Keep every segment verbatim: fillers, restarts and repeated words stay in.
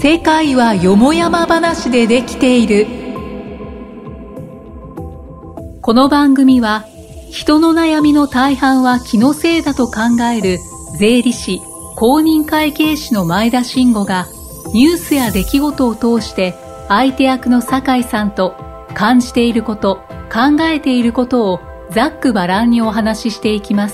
世界はよもやま話でできている。この番組は人の悩みの大半は気のせいだと考える税理士公認会計士の前田慎吾がニュースや出来事を通して相手役の酒井さんと感じていること、考えていることをざっくばらんにお話ししていきます。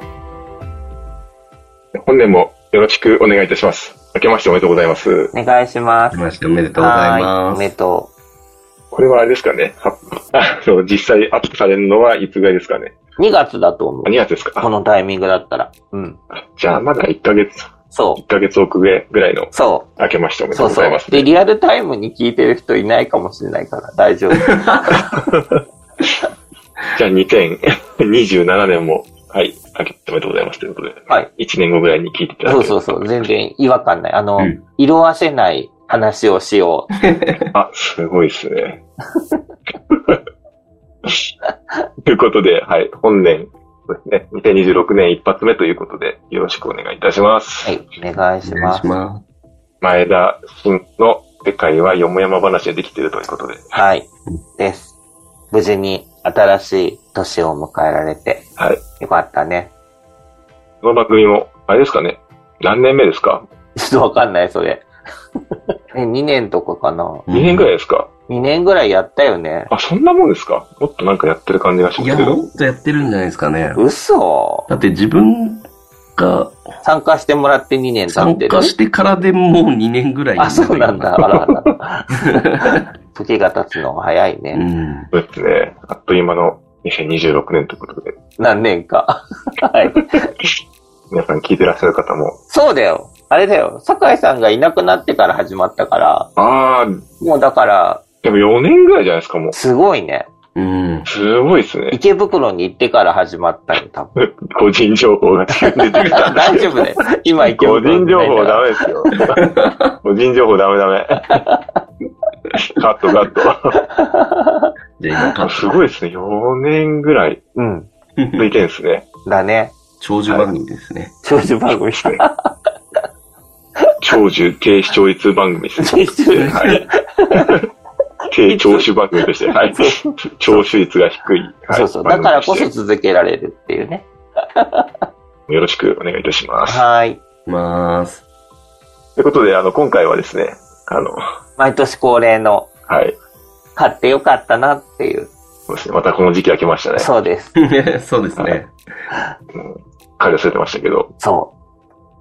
本年もよろしくお願いいたします。明けましておめでとうございます。 お願いします。 明けましておめでとうございます。 おめでとう。 これはあれですかね。あの実際アップされるのはいつぐらいですかね。 にがつだと思う。 にがつですか。 このタイミングだったら。うん。 じゃあまだいっかげつ。 そう。 いっかげつ遅れぐらいの。 そう。 明けましておめでとうございます、ね。 そうそう。で、リアルタイムに聞いてる人いないかもしれないから大丈夫。 じゃあにせんにじゅうななねんも、はい、明けおめでとうございますということで。 はい。 いちねんごぐらいに聞いていただけそうそうそう。全然違和感ない。あの、うん、色あせない話をしよう。 あ、すごいですね。ということで、はい、本年、そうですね、にせんにじゅうろくねん一発目ということで、よろしくお願いいたします。 はい、お願いします。ます前田慎の世界はよもやま話でできているということで。 はい、です。無事に新しい年を迎えられて、 はい。 よかったね。 この番組も、あれですかね、何年目ですか？ ちょっとわかんない、それ。にねんとかかな。 にねんぐらいですか？ にねんぐらいやったよね。 あ、そんなもんですか？もっとなんかやってる感じがしますけど。 いや、もっとやってるんじゃないですかね。 嘘。 だって自分が参加してもらってにねん経ってる。 参加してからでもうにねんぐらい。 あ、そうなんだ。あらあら。時が経つのが早いね。 うん。 そうですね。あっという間のにせんにじゅうろくねんということで。 何年か。はい。 皆さん聞いてらっしゃる方も。 そうだよ。あれだよ。酒井さんがいなくなってから始まったから。 ああ。 もうだから。 でもよねんぐらいじゃないですか、もう。 すごいね。 うん。 すごいですね。 池袋に行ってから始まったよ、多分。 個人情報が出てくる。 大丈夫だよ。今池袋。 個人情報ダメですよ。個人情報ダメダメ。カットカット。 じゃあ今すごいですね。よねんぐらい。 うん。 続いてるんですね。 だね。 長寿番組ですね。 長寿番組ですね。 長寿低視聴率番組ですね。 低視聴率。はい。 低聴取番組として、はい。聴取率が低い。 はい、そうそう。だからこそ続けられるっていうね。 よろしくお願いいたします。 はい。 まーす。 ということで、あの、今回はですね、あの、 毎年恒例の、 はい。 買ってよかったなっていう。 そうですね。またこの時期が来ましたね。 そうです。 そうですね。 彼忘れてましたけど。 そう。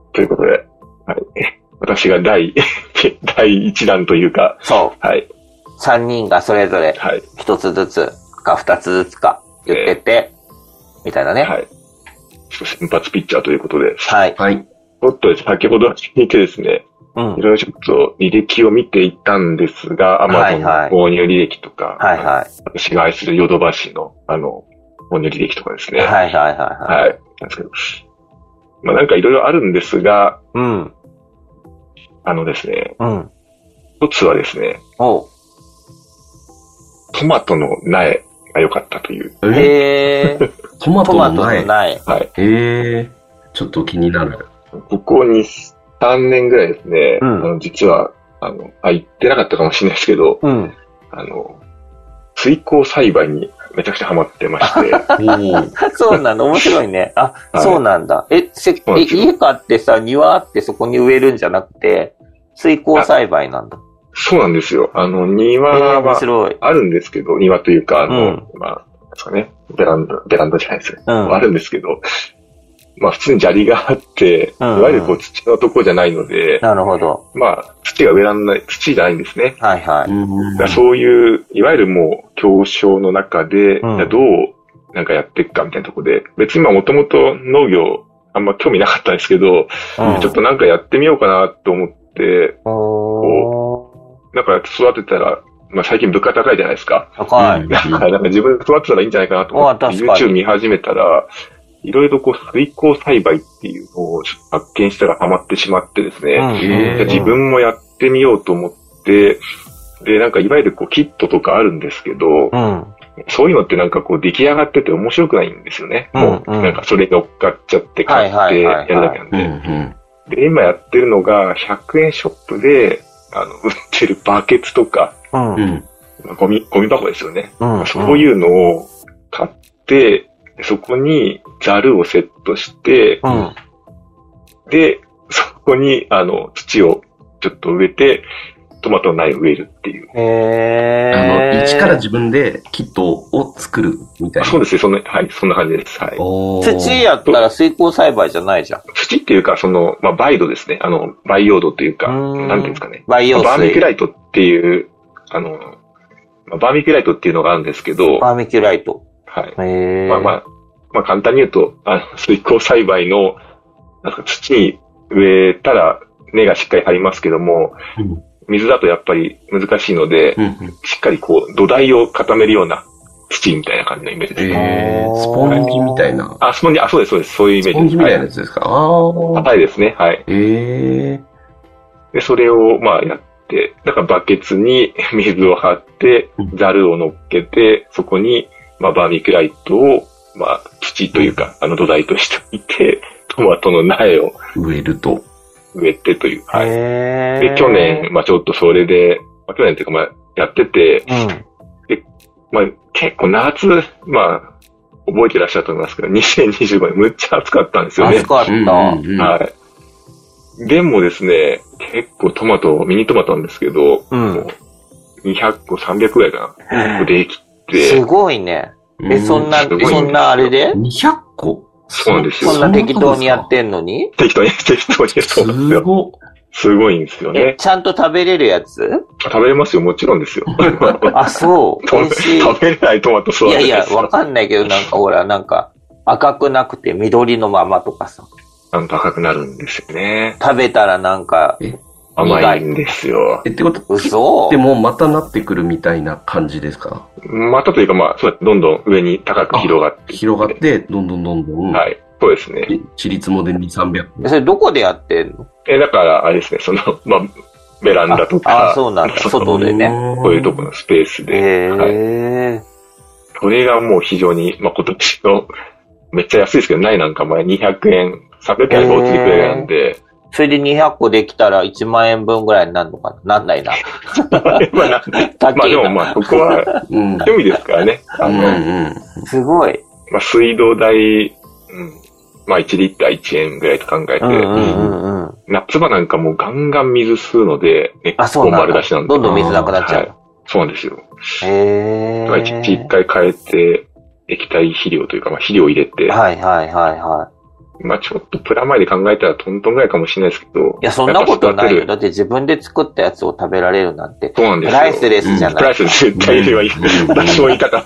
ということで、はい。私が第、第一弾というか、 そう。 はい。 三人がそれぞれ、一つずつか二つずつか言ってて、みたいなね。 はい。先発ピッチャーということで。 はい。 はい。 ちょっと先ほど聞いてですね、うん。いろいろちょっと履歴を見ていったんですが、アマゾンの購入履歴とか、 はいはい。 私が愛するヨドバシの、あの、購入履歴とかですね。 はいはいはいはい。 はい。なんですけど、まあなんかいろいろあるんですが、 うん。 あのですね、 うん。 一つはですね、 おう。 トマトの苗が良かったという。 へー。 トマトの苗。 トマトの苗。 はい。 へー。ちょっと気になる。 ここに、さんねんぐらいですね、 うん、 あの実は、あの、あ、言ってなかったかもしれないですけど、 うん、 あの、水耕栽培にめちゃくちゃハマってまして。 そうなの面白いね。あ、はい、そうなんだ。え、せえ家買ってさ、庭あってそこに植えるんじゃなくて、水耕栽培なんだ。 そうなんですよ。あの、庭はあるんですけど、庭というか、あの、うん、まあ、ですかね、ベランダ、ベランダじゃないですよ、うん。あるんですけど、まあ普通に砂利があって、うんうん、いわゆるこう土のとこじゃないので、 なるほど。 まあ土が植えらんない、土じゃないんですね。 はいはい。 だからそういう、いわゆるもう競争の中で、うん、どうなんかやっていくかみたいなところで、別にまあもともと農業あんま興味なかったんですけど、うん、ちょっとなんかやってみようかなと思って、こう、なんか育てたら、まあ最近物価高いじゃないですか。 高い。 だからなんか自分で育てたらいいんじゃないかなと思って、YouTube 見始めたら、いろいろこう水耕栽培っていうのを発見したらハマってしまってですね、うん、自分もやってみようと思って、で、なんかいわゆるこうキットとかあるんですけど、 うん、 そういうのってなんかこう出来上がってて面白くないんですよね。うんうん、もうなんかそれに乗っかっちゃって買ってやるだけなんで。で、今やってるのがひゃくえんショップで、 あの、売ってるバケツとか、 うん。 ゴミ、ゴミ箱ですよね。 うん。 そういうのを買って、そこにザルをセットして、うん。で、そこに、あの、土をちょっと植えて、トマトの苗を植えるっていう。 へー。 あの、一から自分でキットを作るみたいな。 そうですね、そんな、はい、そんな感じです。はい。 土やったら水耕栽培じゃないじゃん。 土っていうか、その、まあ、バイドですね。あの、培養土っていうか、んなんていうんですかね。 培養土。 バーミキュライトっていう、あの、まあ、バーミキュライトっていうのがあるんですけど。 バーミキュライト。 はい。 へー。 まあまあ、まあ簡単に言うと、あの、水耕栽培の、なんか土に植えたら根がしっかり張りますけども、うん水だとやっぱり難しいので、うんうん、しっかりこう土台を固めるような土みたいな感じのイメージですね。 えー、スポンジみたいな。 あ、スポンジ、あ、そうです、そうです。そういうイメージです。 スポンジみたいなやつですか。はい、ああ。 硬いですね。はい。 えー、で、それをまあやって、だからバケツに水を張って、ザルを乗っけて、そこにまあバーミキュライトをまあ土というか、あの土台としておいて、トマトの苗を植えると。 植えてという。はい。で、去年、まあちょっとそれで、まあ去年っていうかまあやってて、うん、で、まあ結構夏、まあ、覚えてらっしゃると思いますけど、にせんにじゅうごねんむっちゃ暑かったんですよね。 暑かった。 はい。でもですね、結構トマト、ミニトマトなんですけど、うん、もうにひゃっこ、さんびゃくぐらいかな。できて。 すごいね。え、そんな、そんなあれで ?にひゃっこそうなんですよ。 そんな適当にやってんのに適当に、適当にそうなんですよ。すごすごいんですよね。 え、ちゃんと食べれるやつ食べれますよ、もちろんですよ。 あ、そう。美味しい。 食べれないトマトそうなんですよ。 いやいや、わかんないけど、なんかほら、なんか、赤くなくて緑のままとかさ。 ちゃんと赤くなるんですよね。 食べたらなんか、 甘いんですよ。 え、ってこと嘘でもまたなってくるみたいな感じですか？ またというかまあ、そうやってどんどん上に高く広がって。 広がって、どんどんどんどん。 はい。そうですね。 ちりつもでに、さんびゃく。 それどこでやってんの？ え、だから、あれですね、その、まあ、ベランダとか。 ああ、そうなんだ。外でね。 こういうところのスペースで。 へー。 はい。これがもう非常に、まあ、今年の、めっちゃ安いですけど、ないなんか前にひゃくえん、さんびゃくえんがおつりくらいなんで。 それでにひゃっこできたらいちまんえんぶんぐらいになるのかな？なんないな。 まあ、なまあでもまあ、ここは、趣味ですからね。あの、うんうん、すごい。 まあ、水道代、うん、まあいちリッターいちえんぐらいと考えて、うんうんうん、夏場なんかもうガンガン水吸うので、 結構丸出しなんで。どんどん水なくなっちゃう。はい、 そうなんですよ。 へー。 いちにちいっかい変えて、液体肥料というか、まあ、肥料を入れて。 はいはいはいはい。 まあちょっとプラマイで考えたらトントンぐらいかもしれないですけど。 いや、そんなことないよ。だって自分で作ったやつを食べられるなんて。 そうなんですよ。 プライスレスじゃない。 うん、プライスレス絶対言えばいい。私も言いたかった。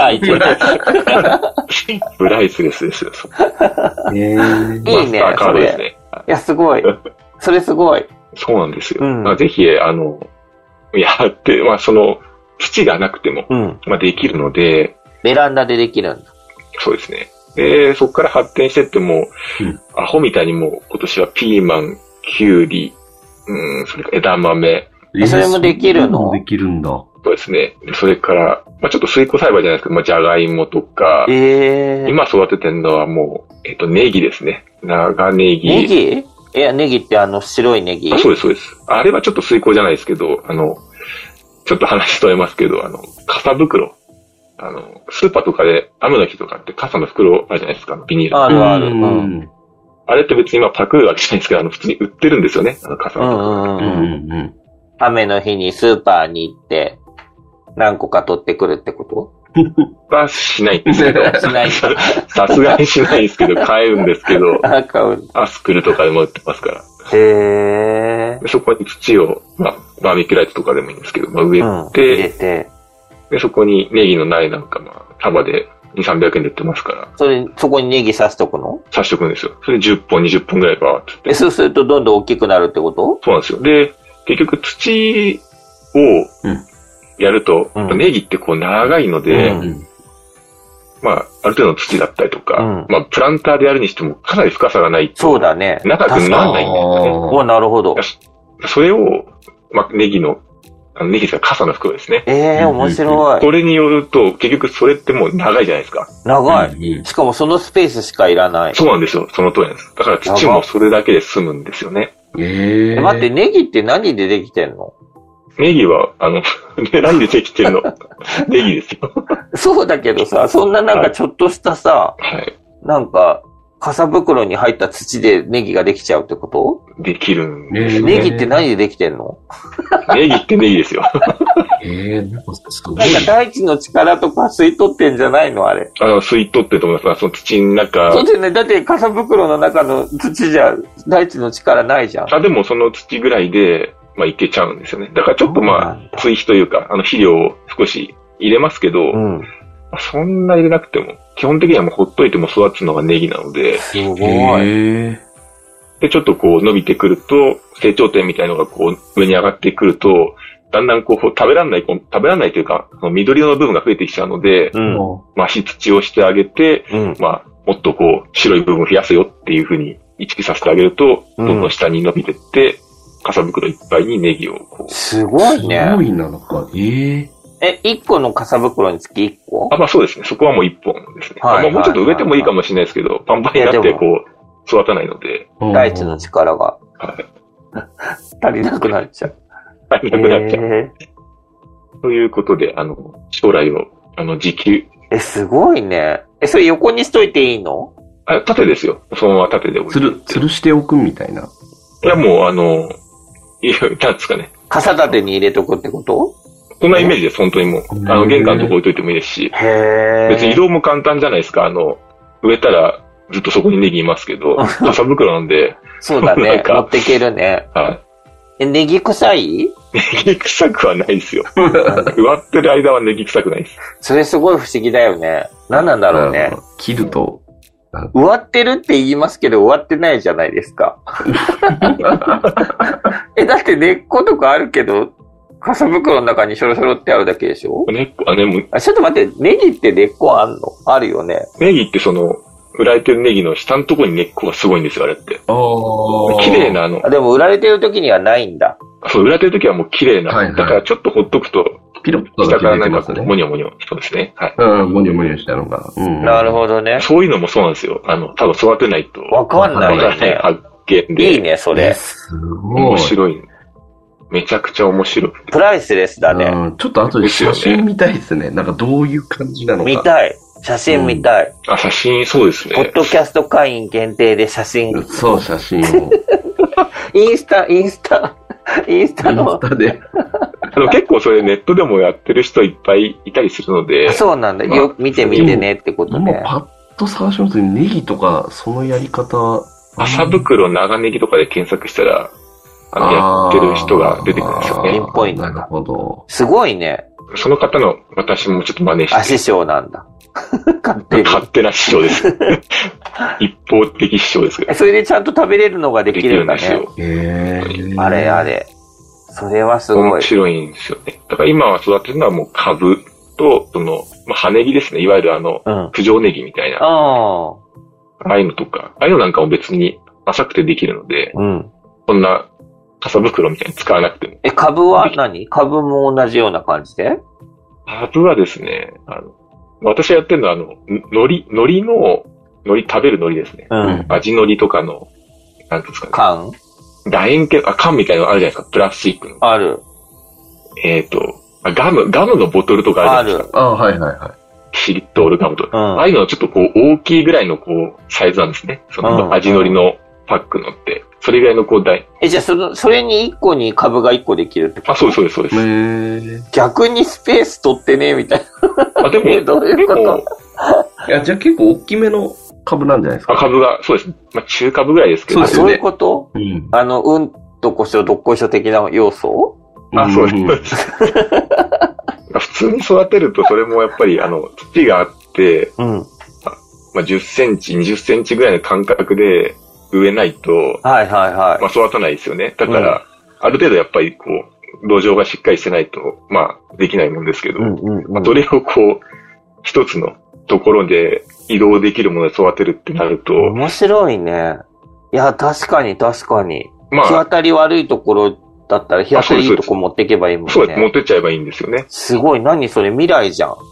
あ、言ってた。 プライスレスですよ。 えー、いいね。 カードですね。 いや、すごい。それすごい。 そうなんですよ。うん、まあ、ぜひ、あの、やって、まあその、土がなくても、うん、まあできるので。 ベランダでできるんだ。 そうですね。で、そこから発展してっても、うん、アホみたいにもう今年はピーマン、キュウリ、うん、それから枝豆。 えー、それもできるの？ できるんだ。 そうですね。でそれから、まあちょっと水耕栽培じゃないですけど、まあじゃがいもとか、 えー、 今育ててるのはもう、えっと、ネギですね。長ネギ。 ネギ？いや、ネギってあの白いネギ？ あ、そうです、そうです。あれはちょっと水耕じゃないですけど、あの、ちょっと話とれますけど、あの、傘袋。あの、スーパーとかで雨の日とかって傘の袋あるじゃないですか、ビニール。 あるある。うん。 あれって別に今パクるわけじゃないんですけど、あの、普通に売ってるんですよね、あの傘の袋。 うんうんうんうん。雨の日にスーパーに行って、何個か取ってくるってことはしないんですけど。 しない。 さすがにしないですけど、買えるんですけど。 あ、買う。 アスクルとかでも売ってますから。 へー。 そこに土を、まあ、バーミキュライトとかでもいいんですけど、まあ、植えて、うん、 入れて、 で、そこにネギの苗なんか、まあ、束でにせんさんびゃくえんで売ってますから。 それ、そこにネギ刺しとくの？ 刺しとくんですよ。それでじゅっぽん、にじゅっぽんぐらいバーってって。 え、そうするとどんどん大きくなるってこと？ そうなんですよ。で、結局土をやると、うん、ネギってこう長いので、うん、まあ、ある程度の土だったりとか、うん、まあ、プランターでやるにしてもかなり深さがないと。 そうだね。 長くならないんですよね。 お、なるほど。 それを、まあ、ネギの、あのネギですか、傘の袋ですね。 ええー、面白い。 これによると、結局それってもう長いじゃないですか。 長い。しかもそのスペースしかいらない。 そうなんですよ。その通りなんです。だから土もそれだけで済むんですよね。 えー、 待って、ネギって何でできてんの？ ネギは、あの、何でできてるの？ネギですよ。 そうだけどさ、そんななんかちょっとしたさ、 はい。 なんか、傘袋に入った土でネギができちゃうってこと？ できるんですね。 ネギって何でできてんの？ ネギってネギですよ。 えー、なんかすごい。 なんか大地の力とか吸い取ってんじゃないのあれ。 あの、吸い取ってると思います。その土の中。 そうですね。だって傘袋の中の土じゃ大地の力ないじゃん。 あ、でもその土ぐらいで、まあ、いけちゃうんですよね。だからちょっとまあ、追肥というか、あの肥料を少し入れますけど、うん、そんな入れなくても、基本的にはもうほっといても育つのがネギなので、 すごい。 で、ちょっとこう伸びてくると、成長点みたいのがこう上に上がってくると、だんだんこう食べられない、食べられないというか、その緑色の部分が増えてきちゃうので、うん、まあ、し土をしてあげて、うん、まあ、もっとこう白い部分を増やすよっていうふうに意識させてあげると、どんどん下に伸びてって、傘袋いっぱいにネギをこう。 すごいね。 すごいなのか。えー、 え、いっこの傘袋につきいっこ？ あ、まあそうですね。そこはもういっぽんですね。はいはいはいはい、まあ、もうちょっと植えてもいいかもしれないですけど、パンパンになってこう、育たないので。 大地の力が。はい。足りなくなっちゃう。 足りなくなっちゃう。えー、ということで、あの、将来を、あの、自給。 え、すごいね。え、それ横にしといていいの？ あ、縦ですよ。そのまま縦で置いて。 つる、吊るしておくみたいな。 いや、もう、あの、いや、なんですかね。 傘立てに入れとくってこと？ そんなイメージです、本当にもう。あの、玄関のとこ置いといてもいいですし。へ別に移動も簡単じゃないですか。あの、植えたらずっとそこにネギいますけど、傘袋なんで。 そうだね。持ってけるね。はい。え、ネギ臭い？ ネギ臭くはないですよ。植わってる間はネギ臭くないです。 それすごい不思議だよね。何なんだろうね。 切ると。 植わってるって言いますけど、植わってないじゃないですか。え、だって根っことかあるけど、傘袋の中にショロショロってあるだけでしょ？ 根っこ、あ、ね、もあ、ちょっと待って、ネギって根っこあんの？あるよね。 ネギってその、売られてるネギの下のところに根っこがすごいんですよ、あれって。ああ。綺麗なあの。 あ、でも売られてる時にはないんだ。 そう、売られてる時はもう綺麗な。はいはい、だからちょっとほっとくと、 ピロッと下からなんかモニョモニョ。そうですね。はい。 うん、モニョモニョしたのが。 うん。なるほどね。 そういうのもそうなんですよ。あの、多分育てないと。 わかんないよね。 発見で。 いいね、それ。 すごい。 面白い。めちゃくちゃ面白い。 プライスレスだね。 うん、ちょっと後で写真見たいですね。なんかどういう感じなのか。 見たい。写真見たい。 うん、あ、写真、そうですね。 ポッドキャスト会員限定で写真。 そう、写真を。 インスタ、インスタ、インスタの。 インスタで。 あの結構それネットでもやってる人いっぱいいたりするので。 そうなんだ。よ、見てみてねってことね。 今パッと探しますね。ネギとか、そのやり方。 麻袋長ネギとかで検索したら、あの、やってる人が出てくるんですよね。 ピンポイント。 なるほど。 すごいね。 その方の私もちょっと真似して。 あ、師匠なんだ。 勝手に。勝手な師匠です。一方的師匠ですけど。 それでちゃんと食べれるのができるんだね。できるんですよ。へー。あれあれ。それはすごい。 面白いんですよね。だから今は育てるのはもう株と、その、まあ、葉ネギですね。いわゆるあの、うん、九条ネギみたいな。ああ。ああいうのとか、ああいうのなんかも別に浅くてできるので、うん。そんな傘袋みたいに使わなくても。 え、株は何？株も同じような感じで？ 株はですね、あの、私がやってるのはあの、海苔、海苔の、海苔食べる海苔ですね。うん。味海苔とかの、なんていうんですかね。 缶？ 楕円形、あ、缶みたいなのあるじゃないですか。プラスチックの。 ある。 えっ、ー、と、ガム、ガムのボトルとかあるじゃないですか。 ある。あ、はいはいはい。 キリッとオルガムとか。うん、ああいうのはちょっとこう、大きいぐらいのこう、サイズなんですね。その、味海苔のパックのって。それぐらいのこう、大。 え、じゃあその、それにいっこに株がいっこできるってこと？ あ、そうです、そうです、そうです。へー。逆にスペース取ってね、みたいな。 あ、でも、 え、どういうこと？ いや、じゃあ結構大きめの株なんじゃないですか。 あ、株が、そうです。まあ、中株ぐらいですけど。 そうですね。そういうこと？うん。あの、うんとこしょ、どっこいしょ的な要素？ あ、そうです。普通に育てると、それもやっぱり、あの、土があって、うん。まあ、じゅっセンチ、にじゅっセンチぐらいの間隔で植えないと、 はいはいはい。 まあ、育たないですよね。だから、うん、ある程度やっぱり、こう、土壌がしっかりしてないと、まあ、できないもんですけど、うんうんうん、まあ、それをこう、一つのところで移動できるもので育てるってなると。 面白いね。いや、確かに確かに。まあ、日当たり悪いところだったら日当たりいいとこ持っていけばいいもんね。 そうです。持ってっちゃえばいいんですよね。 すごい。何それ未来じゃん。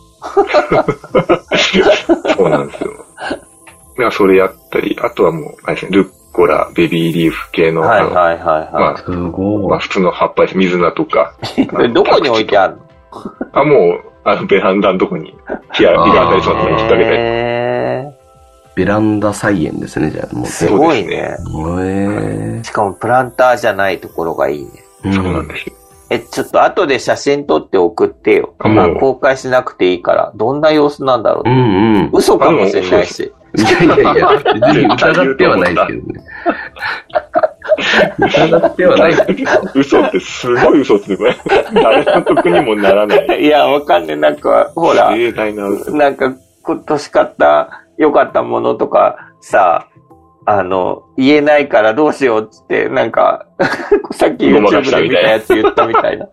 そうなんですよ。だからそれやったり、あとはもう、あれですね、ルッゴラ、ベビーリーフ系の、 はいはいはいはい。 まあ、 すごい。 まあ普通の葉っぱです。水菜とか。 どこに置いてあるの？ あ、もう、あの、ベランダのとこに、日が当たりそうなとこに引っ掛けたり。 へベランダ菜園ですね、じゃあ。もうすごいね。 へしかもプランターじゃないところがいいね。 ー。 そうなんですよ。 え、ちょっと後で写真撮って送ってよ。 あまあもう公開しなくていいから、どんな様子なんだろう。 うんうん。 嘘かもしれないし。 いやいやいや、別に疑ってはないですけどね。疑ってはない。 嘘ってすごい嘘つくね。誰の得にもならない。 いや、わかんねえ。なんか、ほら、 盛大な嘘。 なんか今年買った良かったものとかさ、あの、言えないからどうしようっつって、なんか、さっき YouTube で見たやつ言ったみたいな。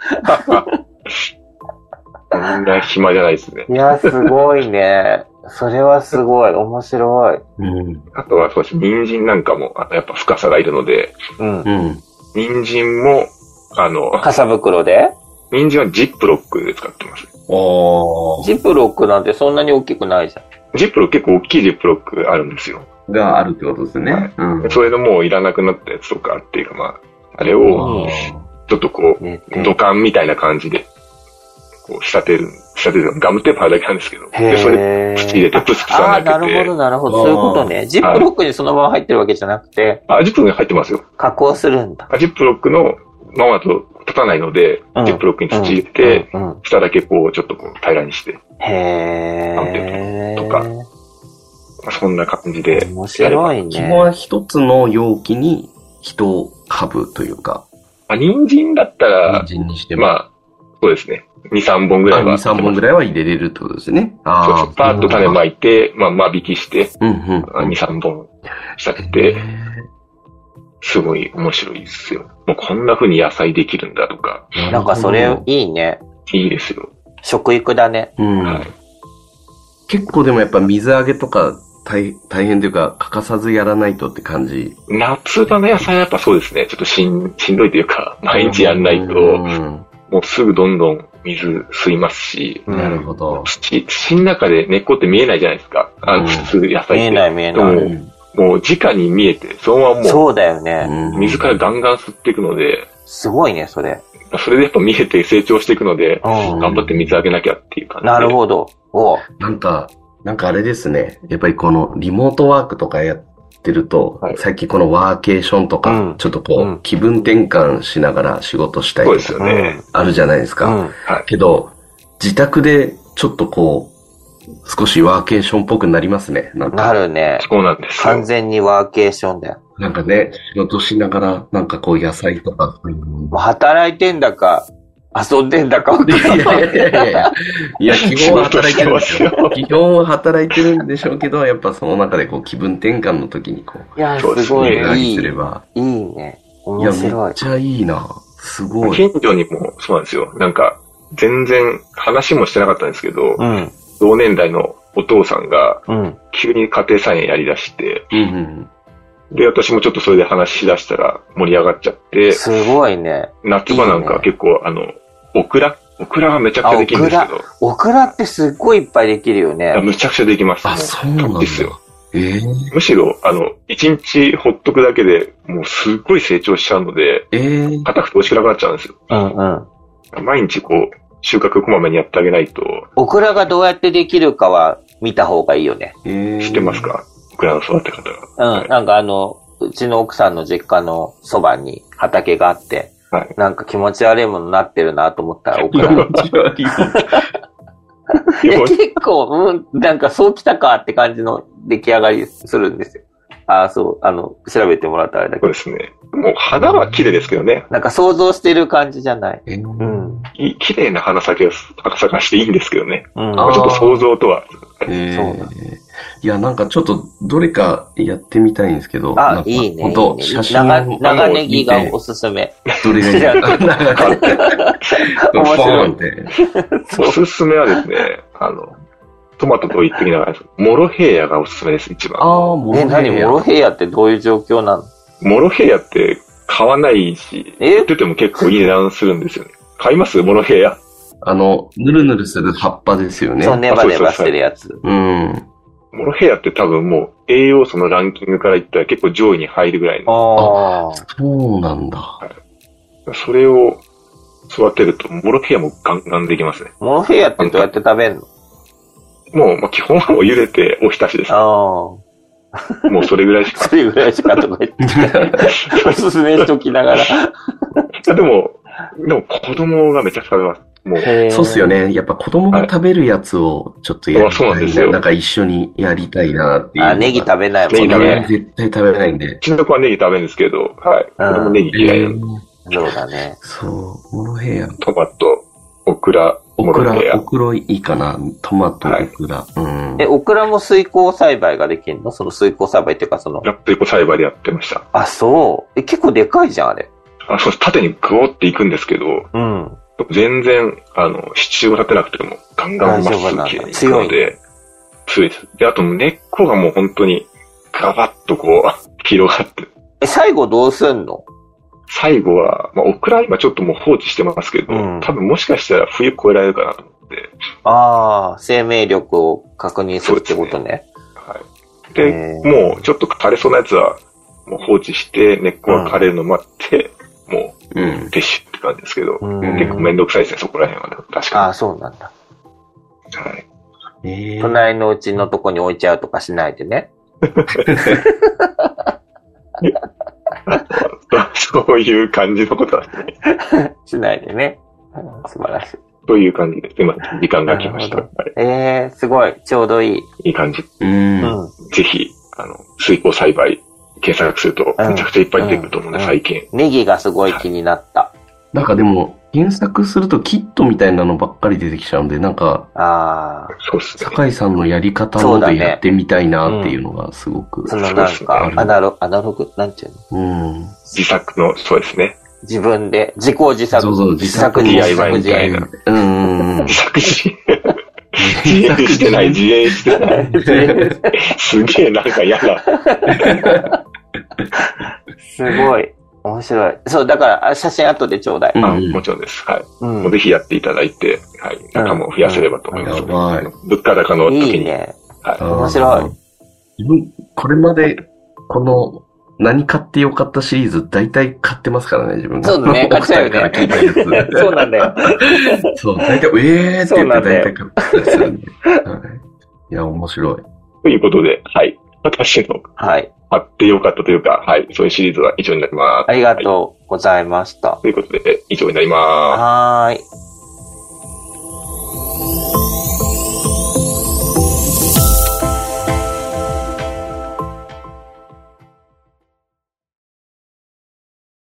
そんな暇じゃないですね。 いや、すごいね。それはすごい。面白い。 うん。 あとは少し人参なんかも、あのやっぱ深さがいるので、 うん。 うん。 人参も、あの、 傘袋で人参はジップロックで使ってます。 おー。 ジップロックなんてそんなに大きくないじゃん。 ジップロック結構大きいジップロックあるんですよ。 があるってことですね。うん。 それでもういらなくなったやつとかっていうかまあ、あれを、ちょっとこう、土管みたいな感じで、こう仕立てる、仕立てる、ガムテープ貼るだけなんですけど、で、それで土入れてプスプスああ、 穴開けて。 なるほど、なるほど。そういうことね。ジップロックにそのまま入ってるわけじゃなくて。 あ、ジップロックに入ってますよ。 加工するんだ。 ジップロックのままだと立たないので、 うん、 ジップロックに土入れて、 うんうん、 下だけこう、ちょっとこう平らにして。 へー。とか。そんな感じで。 面白いね。 基本は一つの容器に一株というか。 あ、人参だったら、 人参にしても。 まあ、そうですね。に、さんぼんぐらいは。 に、さんぼんぐらいは入れれるってことですね。 ああ。そうそう。パーッと種まいて、まあ、間引きして、 うんうん。 に、さんぼん仕立てて、すごい面白いですよ。もうこんな風に野菜できるんだとか。 なんかそれいいね。 いいですよ。 食育だね。 うん。はい、結構でもやっぱ水揚げとか大大変というか欠かさずやらないとって感じ。 夏場の野菜はやっぱそうですね。ちょっとしん、しんどいというか、毎日やんないと、もうすぐどんどん水吸いますし。 なるほど。 土、土の中で根っこって見えないじゃないですか。あの、普通野菜って。 見えない見えない。 もう直に見えて、そのままもう。 そうだよね。 水からガンガン吸っていくので。 すごいね、それ。 それでやっぱ見えて成長していくので、頑張って水あげなきゃっていう感じで。 なるほど。おなんか、なんかあれですね。やっぱりこのリモートワークとかやってると、はい、さっきこのワーケーションとか、うん、ちょっとこう、うん、気分転換しながら仕事したいとか、 そうですよね、 あるじゃないですか。うんはい、けど、自宅でちょっとこう、少しワーケーションっぽくなりますね。なんかなるね。 そうなんですよ。 完全にワーケーションだよ。 なんかね、仕事しながら、なんかこう野菜とか。 もう働いてんだか、遊んでんだか。 いやいやいやいや。いや、基本は働いてるんですよ。基本は働いてるんでしょうけど、やっぱその中でこう気分転換の時にこう。 いや、すごいね。 いい。すれば。 いいね。面白い。 いや、めっちゃいいな。すごい。 近所にもそうなんですよ。なんか、全然話もしてなかったんですけど、うん、同年代のお父さんが、急に家庭菜園やり出して、うんうんで、私もちょっとそれで話し出したら盛り上がっちゃって。 すごいね。 夏場なんか結構、いいね、あの、オクラオクラがめちゃくちゃできるんですけど。 オクラってすっごいいっぱいできるよね。 むちゃくちゃできます。 あ、そうなんだ。 ですよ。 えー、 むしろ、あの、一日ほっとくだけでもうすっごい成長しちゃうので、 えー、 硬くて美味しくなくなっちゃうんですよ。 うんうん。 毎日こう、収穫こまめにやってあげないと。 オクラがどうやってできるかは見た方がいいよね。 えー、知ってますか？オクラの育て方が。うん、はい、なんかあの、うちの奥さんの実家のそばに畑があって、はい、なんか気持ち悪いものになってるなと思ったらオクラ。気持ち悪い。いや結構、うん、なんかそうきたかって感じの出来上がりするんですよ。ああ、そう、あの、調べてもらったらあれだけど。 そうですね。もう花は綺麗ですけどね。 なんか想像してる感じじゃない。 うん。綺麗な花咲を咲していいんですけどね。 うん。 ちょっと想像とは。 えー、そうだね。いや、なんかちょっとどれかやってみたいんですけど。 あ、いいね。 本当写真を。長ネギがおすすめ。 どれがいいか。 面白い。 おすすめはですね、あの、トマトと言ってきながら、モロヘイヤがおすすめです、一番。 ああ、モロヘイヤ。え、何モロヘイヤってどういう状況なの？ モロヘイヤって買わないし、売ってても結構いい値段するんですよね。買いますモロヘイヤ。 あの、ぬるぬるする葉っぱですよね。 そう、ネバネバしてるやつ。 うん。 モロヘイヤって多分もう栄養素のランキングから言ったら結構上位に入るぐらいの。ああ、そうなんだ。はい。 それを育てると、モロヘイヤもガンガンできますね。 モロヘイヤってどうやって食べるの？ もう、まあ、基本はもう茹でておひたしです。ああ。もうそれぐらいしか。 それぐらいしかとか言って。おすすめしときながら。 でも、でも子供がめちゃくちゃ食べます。もう。 そうっすよね。やっぱ子供が食べるやつをちょっとやりたい、はい、そうなんですよ。なんか一緒にやりたいなっていう。 あ、ネギ食べないもんね。 ネギ絶対食べないんで。 うちの子はネギ食べるんですけど、はい。子供ネギ嫌いなんで。 そうだね。 そう、モロヘイヤ。 トマト、オクラ、 オクラ、オクラいいかな。トマト、オクラ。うん。 え、オクラも水耕栽培ができるの？その水耕栽培っていうかその。 水耕栽培でやってました。 あ、そう。え、結構でかいじゃん、あれ。 あ、そうです。縦にグオっていくんですけど。うん。全然、あの、支柱を立てなくても、ガンガンまっすぐ切れていくので、強いです。で、あと根っこがもう本当に、ガバッとこう、広がって。 え、最後どうすんの？ 最後は、まあ、オクラ今ちょっともう放置してますけど、うん、多分もしかしたら冬越えられるかなと思って。 ああ、生命力を確認するってことね。 はい。で、もうちょっと枯れそうなやつは、もう放置して、根っこが枯れるのを待って、うん、もう、撤収って感じですけど、うん、結構めんどくさいですね、そこら辺は。確かに。 ああ、そうなんだ。 はい。 えー、隣のうちのとこに置いちゃうとかしないでね。 そういう感じのことはね。 しないでね。素晴らしい。 という感じです。今、時間が来ました。はい、 ええー、すごい。ちょうどいい。 いい感じ。うん。ぜひ、あの、水耕栽培検索するとめちゃくちゃいっぱい出てくると思うんで、うん、最近。 ネギがすごい気になった。 なんかでも、検索するとキットみたいなのばっかり出てきちゃうんで、なんか、 ああ、 そうっすね。 酒井さんのやり方のでやってみたいなっていうのがすごく。 そのなんか、アナログ、アナログ、なんていうの？うん。自作の、そうですね。 自分で、自己自作。 そうそう、自作ディーアイワイ みたいな。 うん。 自作自自演してない、自演してない。すげえなんか嫌だ。 すごい。面白い。そう、だから、写真後でちょうだい。 あ、もちろんです。はい。うん、もうぜひやっていただいて、はい。仲間を増やせればと思います。うんうん、物価高の時に。 いいね。はい。面白い。 自分、これまで、この、何買ってよかったシリーズ、大体買ってますからね、自分が。 そうだね、買っちゃうよね。そうなんだよ。 そう、大体、えーって言って大体買ったりするんで。いや、面白い。 ということで、はい。私の。 はい。 買ってよかったというか、はい。そういうシリーズは以上になります。 ありがとうございました。 はい、ということで、以上になります。 はーい。